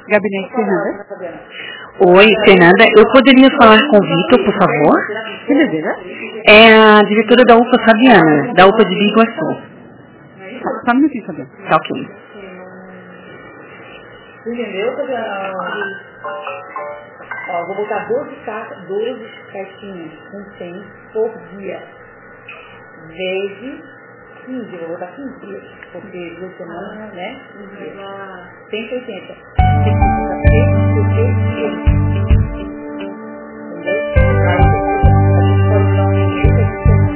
Gabinete Fernanda. Oi, Fernanda. Eu poderia falar com o Vitor, por favor? É a diretora da UPA Fabiana, da UPA de Biguaçu. Só um minutinho, Fabiana. Tá ok. Entendeu, Fabiana? Ó, vou botar 12 caixinhas com 100 por dia. Vezes 15, eu vou botar 15 dias. Porque 2 semanas, né? 15 dias. 180. 180 dias. Entendeu? Aí a gente pode dar um e-mail para gente ter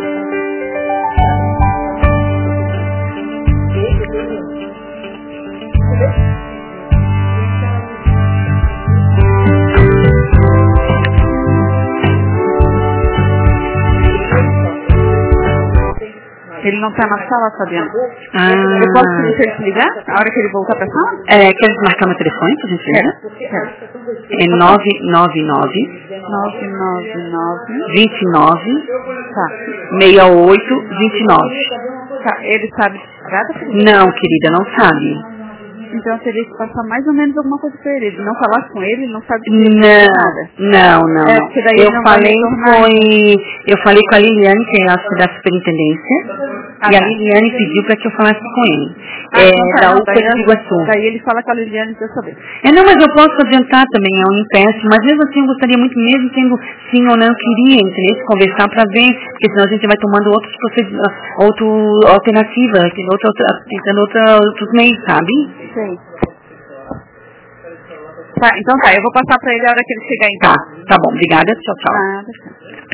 Ele não tá na sala, Fabiana. Eu posso pedir pra ele te ligar? A hora que ele voltar pra sala? Quer marcar meu telefone, por gentileza? É 999 29 68 29. Tá, ele sabe de nada? Não, querida, não sabe. Então teria que passar mais ou menos alguma coisa pra ele. Ele não falasse com ele, ele não sabe de nada. Não. Porque daí ele não Eu falei com a Liliane, que é a da superintendência, e a Liliane pediu para que eu falasse com ele. Da UPA de Biguaçu. Daí ele fala com a Liliane para eu saber. Não, mas eu posso adiantar também, é um empécie, mas mesmo assim eu gostaria muito, mesmo tendo sim ou não, eu queria, entendeu? Conversar para ver, porque senão a gente vai tomando outros procedimentos, outra alternativa, tentando outros meios, sabe? Sei. Tá, então tá, eu vou passar para ele a hora que ele chegar então. Tá bom, obrigada, tchau. Nada.